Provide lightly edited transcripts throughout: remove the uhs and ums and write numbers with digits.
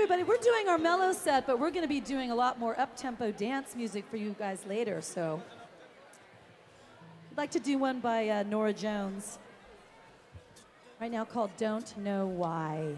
everybody. We're doing our mellow set, but we're going to be doing a lot more up-tempo dance music for you guys later. So I'd like to do one by Nora Jones right now called Don't Know Why.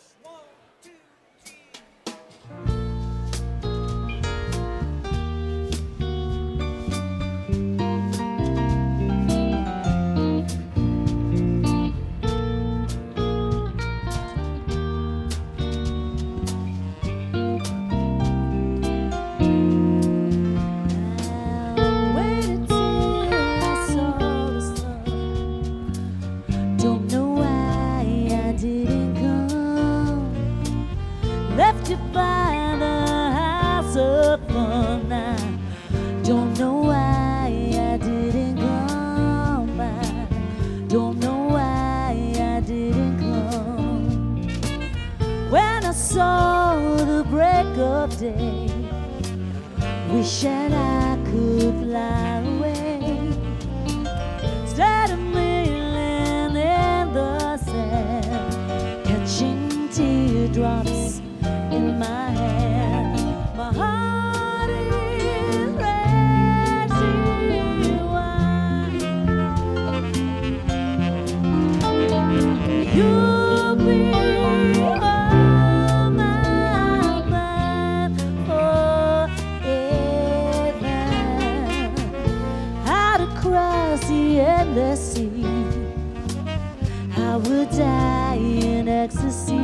Left you by the house of fun. I don't know why I didn't come back. Don't know why I didn't come. When I saw the break of day, wishing I could fly away. Instead of kneeling in the sand, catching teardrops in my hand, my heart is racing wide. You'll be on my mind forever. Out across the endless sea, I would die in ecstasy.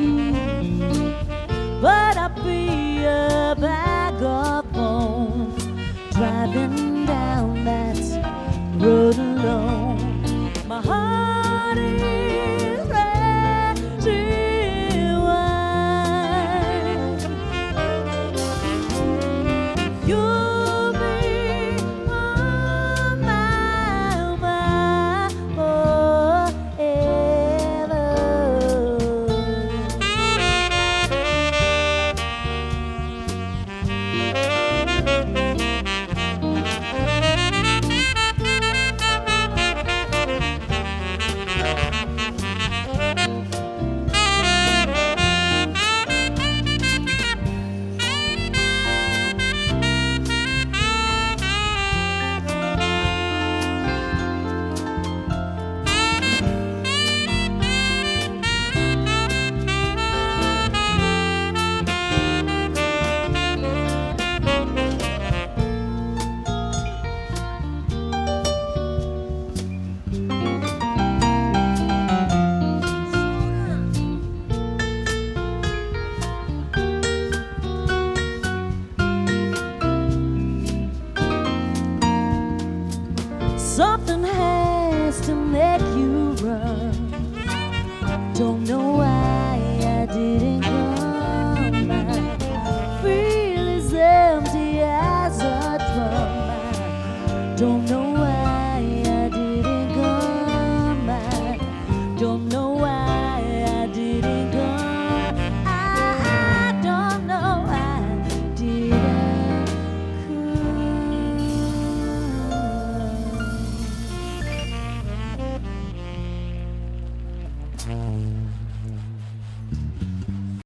But I'll be a bag of bones, driving down that road alone. My heart is racing wide. You'll be on my mind forever. Something has to make you run. Don't know why.